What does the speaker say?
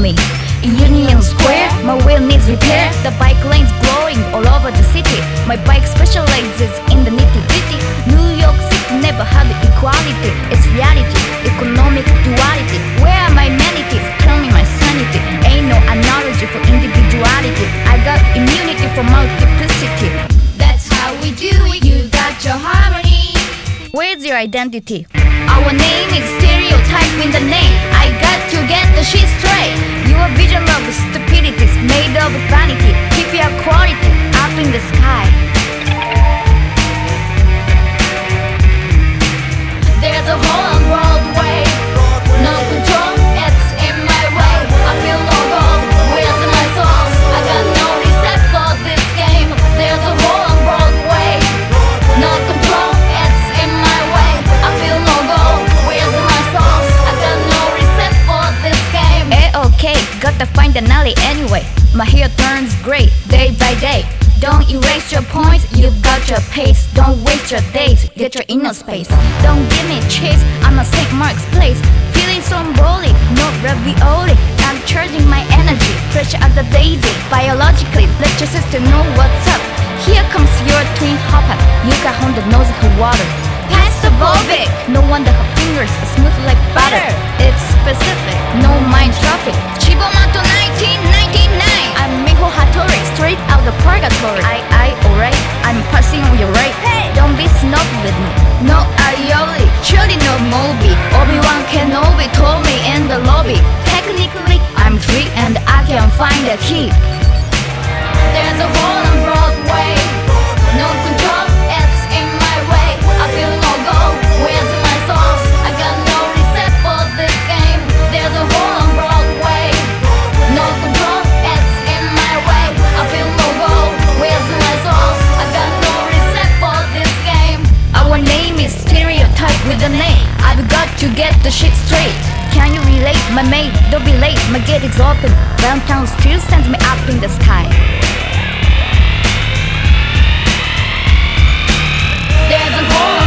me. In Union Square, my wheel needs repair. The bike lane's glowing all over the city. My bike specializes in the nitty-gritty. New York City never had equality. It's reality, economic duality. Where are my amenities? Tell me my sanity. Ain't no analogy for individuality. I got immunity for multiplicity. That's how we do it, you got your harmony. Where's your identity? Our name is stereotype in the name. I got to get the shit straight. Your vision of stupidity is made of vanity. Keep your quality up in the sky. There's a hole on Broadway. No control, it's in my way. I feel no gold, where's my soul? I got no reset for this game. There's a hole on Broadway. No control, it's in my way. I feel no gold, where's my soul? I got no reset for this game. Okay, gotta find an alley anyway. My hair turns gray day by day. Don't erase your points, you've got your pace. Don't waste your days, get your inner space. Don't give me chase, I'm a St. Mark's place. Feeling stromboli, no ravioli. I'm charging my energy, fresh as a daisy. Biologically, let your sister know what's up. Here comes your twin hopper, Yuka Honda knows her water. Pass the Volvic, no wonder her fingers are smooth like butter. It's specific, no mind traffic. Chibomato 1999. I'm Miho Hattori, straight out the purgatory. Alright, I'm passing on your right. Hey, don't be snob with me. No aioli, surely no Moby. Obi-Wan Kenobi told me in the lobby. Technically, I'm free and I can find a key. There's a hole on Broadway. No control, it's in my way. I feel no gold, where's my soul? I got no reset for this game. There's a hole on Broadway. No control, it's in my way. I feel no gold, where's my soul? I got no reset for this game. Our name is stereotype with a name. I've got to get the shit straight. Can you relate, my mate? Don't be late, my gate is open. Downtown still sends me up in the sky. There's a hole